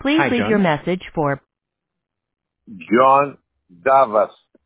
Please Hi, leave John. your message for John Davas.